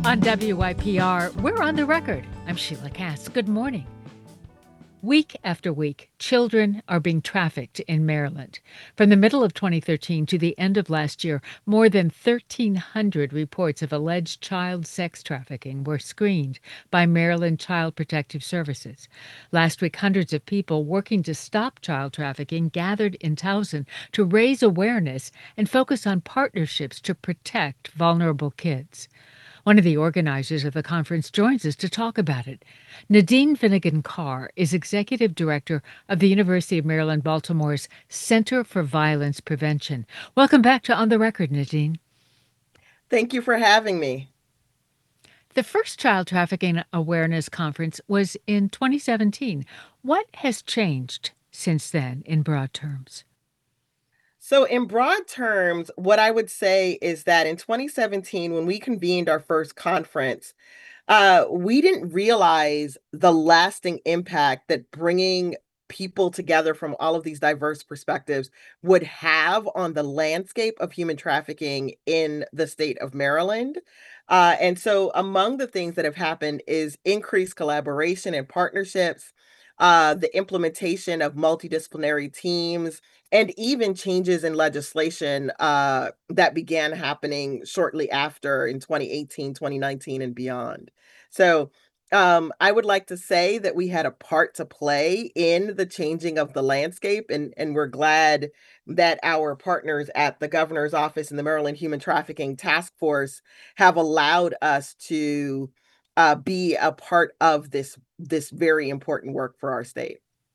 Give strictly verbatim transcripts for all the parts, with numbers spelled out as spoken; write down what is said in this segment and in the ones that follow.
On W Y P R, we're on the record. I'm Sheila Cass. Good morning. Week after week, children are being trafficked in Maryland. From the middle of twenty thirteen to the end of last year, more than thirteen hundred reports of alleged child sex trafficking were screened by Maryland Child Protective Services. Last week, hundreds of people working to stop child trafficking gathered in Towson to raise awareness and focus on partnerships to protect vulnerable kids. One of the organizers of the conference joins us to talk about it. Nadine Finnegan Carr is executive director of the University of Maryland, Baltimore's Center for Violence Prevention. Welcome back to On the Record, Nadine. Thank you for having me. The first Child Trafficking Awareness Conference was in twenty seventeen. What has changed since then in broad terms? So, in broad terms, what I would say is that in twenty seventeen, when we convened our first conference, uh, we didn't realize the lasting impact that bringing people together from all of these diverse perspectives would have on the landscape of human trafficking in the state of Maryland. Uh, and so, among the things that have happened is increased collaboration and partnerships, uh, the implementation of multidisciplinary teams, and even changes in legislation uh, that began happening shortly after in twenty eighteen, twenty nineteen, and beyond. So, um, I would like to say that we had a part to play in the changing of the landscape, and and we're glad that our partners at the governor's office and the Maryland Human Trafficking Task Force have allowed us to uh, be a part of this this very important work for our state.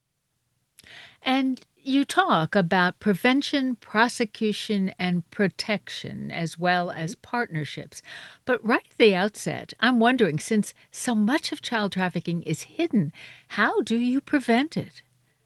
And you talk about prevention, prosecution, and protection, as well as partnerships. But right at the outset, I'm wondering, since so much of child trafficking is hidden, how do you prevent it?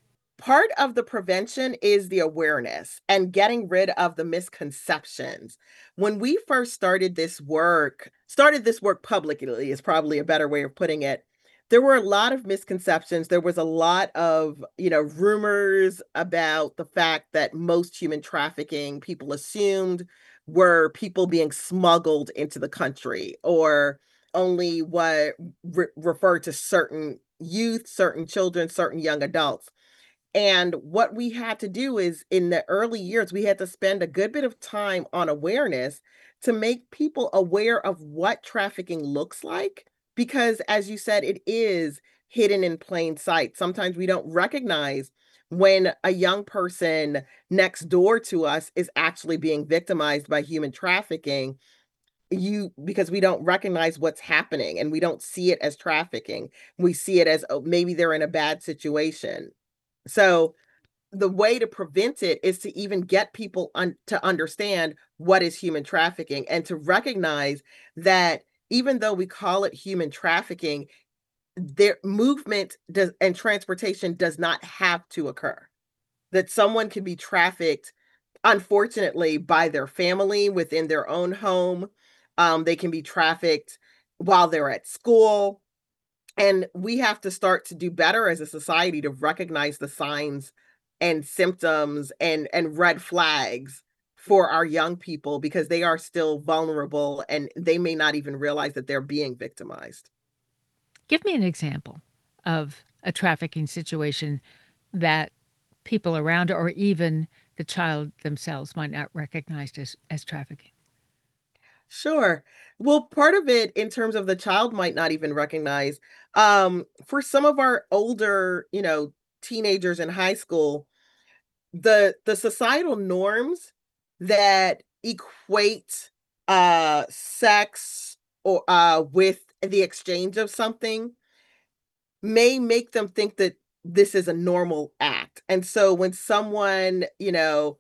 Part of the prevention is the awareness and getting rid of the misconceptions. When we first started this work, started this work publicly is probably a better way of putting it. There were a lot of misconceptions. There was a lot of, you know, rumors about the fact that most human trafficking people assumed were people being smuggled into the country or only what re- referred to certain youth, certain children, certain young adults. And what we had to do is in the early years, we had to spend a good bit of time on awareness to make people aware of what trafficking looks like. Because as you said, it is hidden in plain sight. Sometimes we don't recognize when a young person next door to us is actually being victimized by human trafficking you because we don't recognize what's happening and we don't see it as trafficking. We see it as, oh, maybe they're in a bad situation. So, the way to prevent it is to even get people un- to understand what is human trafficking and to recognize that even though we call it human trafficking, their movement does and transportation does not have to occur. That someone can be trafficked, unfortunately, by their family within their own home. Um, they can be trafficked while they're at school. And we have to start to do better as a society to recognize the signs and symptoms and and red flags for our young people because they are still vulnerable and they may not even realize that they're being victimized. Give me an example of a trafficking situation that people around or even the child themselves might not recognize as, as trafficking. Sure. Well, part of it in terms of the child might not even recognize, um, for some of our older, you know, teenagers in high school, the the societal norms that equate uh sex or uh with the exchange of something may make them think that this is a normal act. And so when someone, you know,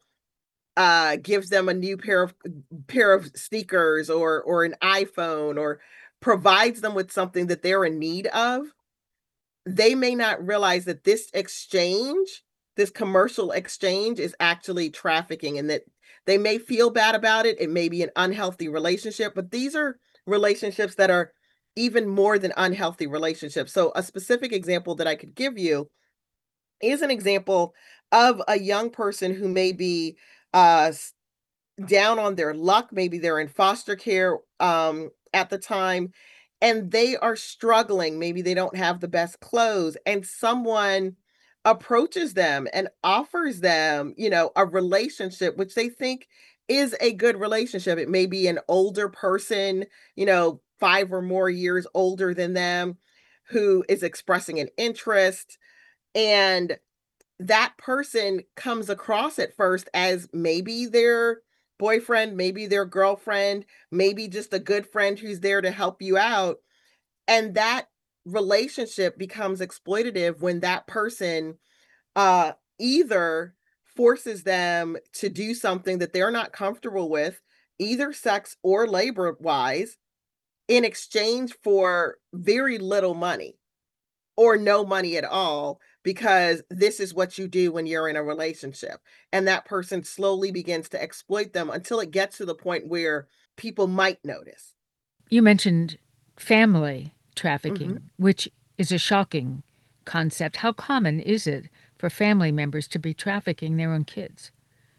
uh gives them a new pair of pair of sneakers or or an iPhone or provides them with something that they're in need of, they may not realize that this exchange, this commercial exchange is actually trafficking and that they may feel bad about it. It may be an unhealthy relationship, but these are relationships that are even more than unhealthy relationships. So, a specific example that I could give you is an example of a young person who may be uh, down on their luck. Maybe they're in foster care, um, at the time, and they are struggling. Maybe they don't have the best clothes, and someone approaches them and offers them, you know, a relationship which they think is a good relationship. It may be an older person, you know, five or more years older than them, who is expressing an interest, and that person comes across at first as maybe their boyfriend, maybe their girlfriend, maybe just a good friend who's there to help you out. And that relationship becomes exploitative when that person uh, either forces them to do something that they're not comfortable with, either sex or labor wise, in exchange for very little money or no money at all, because this is what you do when you're in a relationship. And that person slowly begins to exploit them until it gets to the point where people might notice. You mentioned family Mhm. trafficking, which is a shocking concept. How common is it for family members to be trafficking their own kids?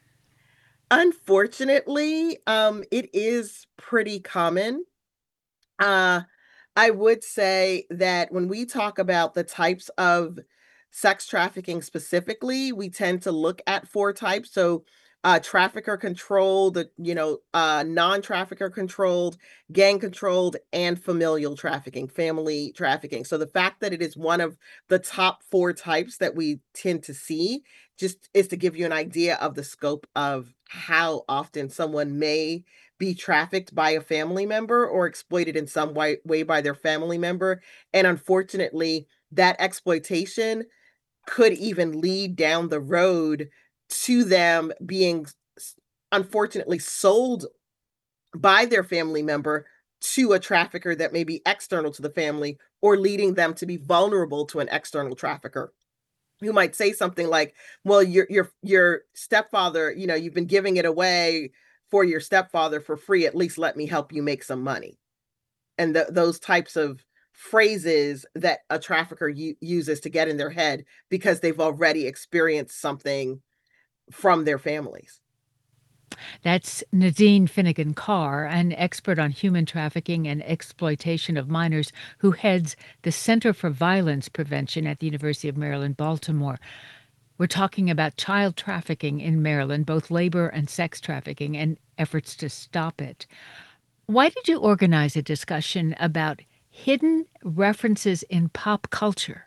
Unfortunately, um, it is pretty common. Uh, I would say that when we talk about the types of sex trafficking specifically, we tend to look at four types. So, uh, trafficker controlled, uh, you know, uh, non-trafficker controlled, gang controlled, and familial trafficking, family trafficking. So the fact that it is one of the top four types that we tend to see just is to give you an idea of the scope of how often someone may be trafficked by a family member or exploited in some way, way by their family member. And unfortunately, that exploitation could even lead down the road to them being s- unfortunately sold by their family member to a trafficker that may be external to the family, or leading them to be vulnerable to an external trafficker who might say something like, "Well, your your your stepfather, you know, you've been giving it away for your stepfather for free. At least let me help you make some money." And th those types of phrases that a trafficker u uses to get in their head because they've already experienced something from their families. That's Nadine Finnegan Carr, an expert on human trafficking and exploitation of minors who heads the Center for Violence Prevention at the University of Maryland, Baltimore. We're talking about child trafficking in Maryland, both labor and sex trafficking, and efforts to stop it. Why did you organize a discussion about hidden references in pop culture?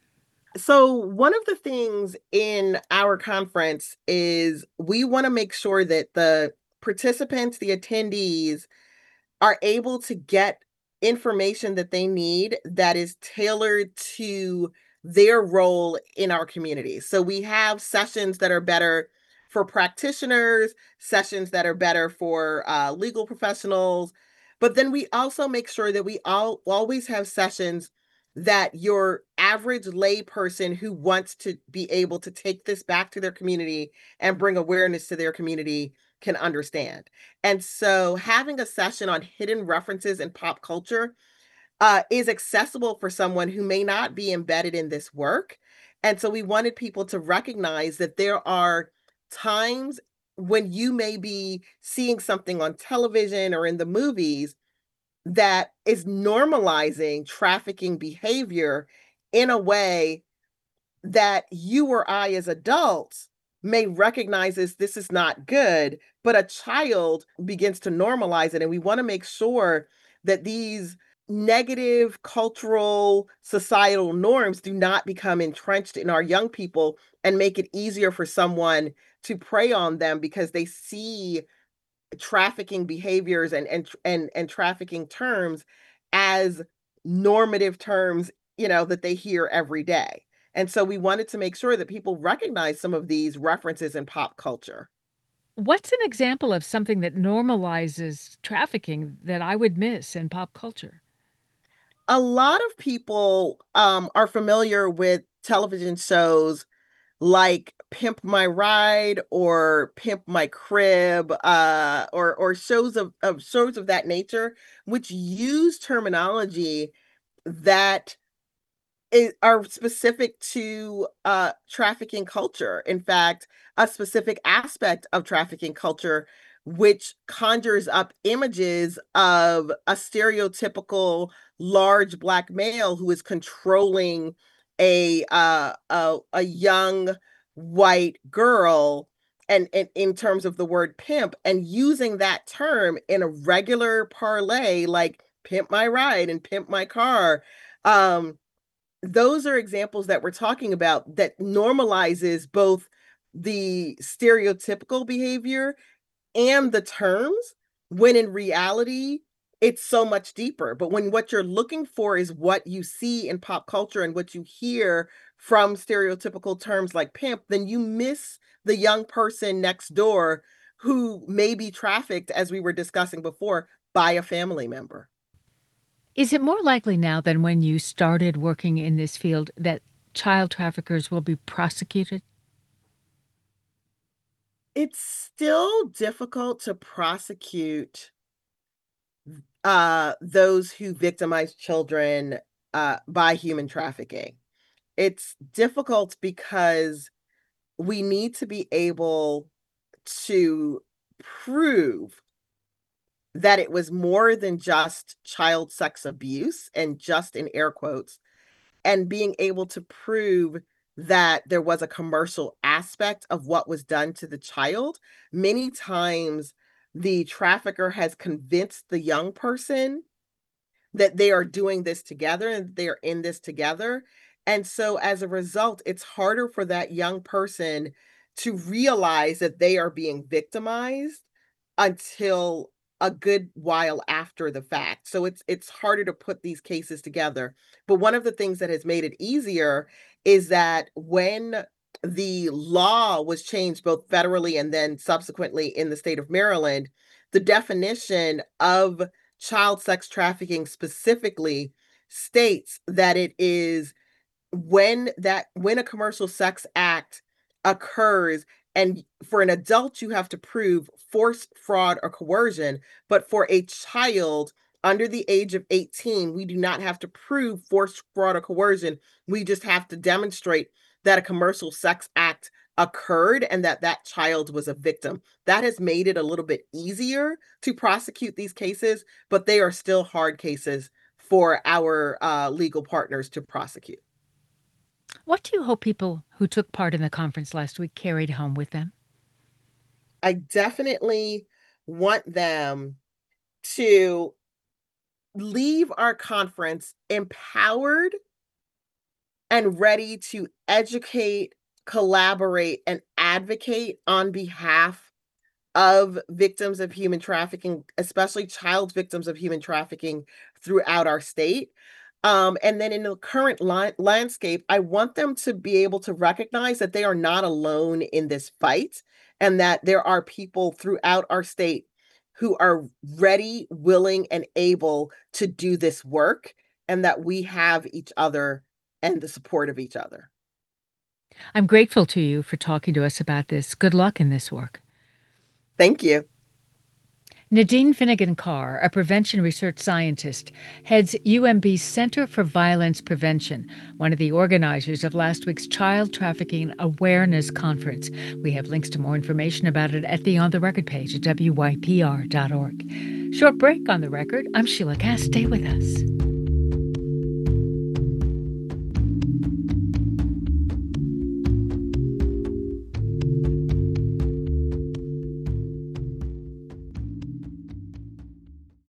So, one of the things in our conference is we wanna make sure that the participants, the attendees, are able to get information that they need that is tailored to their role in our community. So we have sessions that are better for practitioners, sessions that are better for uh, legal professionals, but then we also make sure that we all always have sessions that your average lay person who wants to be able to take this back to their community and bring awareness to their community can understand. And so having a session on hidden references in pop culture uh, is accessible for someone who may not be embedded in this work. And so we wanted people to recognize that there are times when you may be seeing something on television or in the movies that is normalizing trafficking behavior in a way that you or I as adults may recognize as this is not good, but a child begins to normalize it. And we want to make sure that these negative cultural societal norms do not become entrenched in our young people and make it easier for someone to prey on them because they see trafficking behaviors and and and and trafficking terms as normative terms, you know, that they hear every day. And so we wanted to make sure that people recognize some of these references in pop culture. What's an example of something that normalizes trafficking that I would miss in pop culture? A lot of people um, are familiar with television shows like Pimp My Ride or Pimp My Crib, uh, or or shows of, of shows of that nature, which use terminology that I are specific to, uh, trafficking culture. In fact, a specific aspect of trafficking culture which conjures up images of a stereotypical large black male who is controlling a uh, a, a young white girl, and, and in terms of the word pimp, and using that term in a regular parlay like pimp my ride and pimp my car. Um, those are examples that we're talking about that normalizes both the stereotypical behavior and the terms, when in reality, it's so much deeper. But when what you're looking for is what you see in pop culture and what you hear from stereotypical terms like pimp, then you miss the young person next door who may be trafficked, as we were discussing before, by a family member. Is it more likely now than when you started working in this field that child traffickers will be prosecuted? It's still difficult to prosecute uh, those who victimize children uh, by human trafficking. It's difficult because we need to be able to prove that it was more than just child sex abuse, and just in air quotes, and being able to prove that there was a commercial aspect of what was done to the child. Many times, the trafficker has convinced the young person that they are doing this together and they're in this together. And so as a result, it's harder for that young person to realize that they are being victimized until a good while after the fact. So it's it's harder to put these cases together. But one of the things that has made it easier is that when the law was changed both federally and then subsequently in the state of Maryland, the definition of child sex trafficking specifically states that it is when that when a commercial sex act occurs, and for an adult you have to prove force, fraud, or coercion, but for a child under the age of eighteen, we do not have to prove force, fraud, or coercion. We just have to demonstrate that a commercial sex act occurred and that that child was a victim. That has made it a little bit easier to prosecute these cases, but they are still hard cases for our uh, legal partners to prosecute. What do you hope people who took part in the conference last week carried home with them? I definitely want them to leave our conference empowered and ready to educate, collaborate, and advocate on behalf of victims of human trafficking, especially child victims of human trafficking throughout our state. Um, and then in the current li- landscape, I want them to be able to recognize that they are not alone in this fight, and that there are people throughout our state who are ready, willing, and able to do this work, and that we have each other and the support of each other. I'm grateful to you for talking to us about this. Good luck in this work. Thank you. Nadine Finnegan Carr, a prevention research scientist, heads U M B's Center for Violence Prevention, one of the organizers of last week's Child Trafficking Awareness Conference. We have links to more information about it at the On the Record page at W Y P R dot org. Short break on the record. I'm Sheila Cass. Stay with us.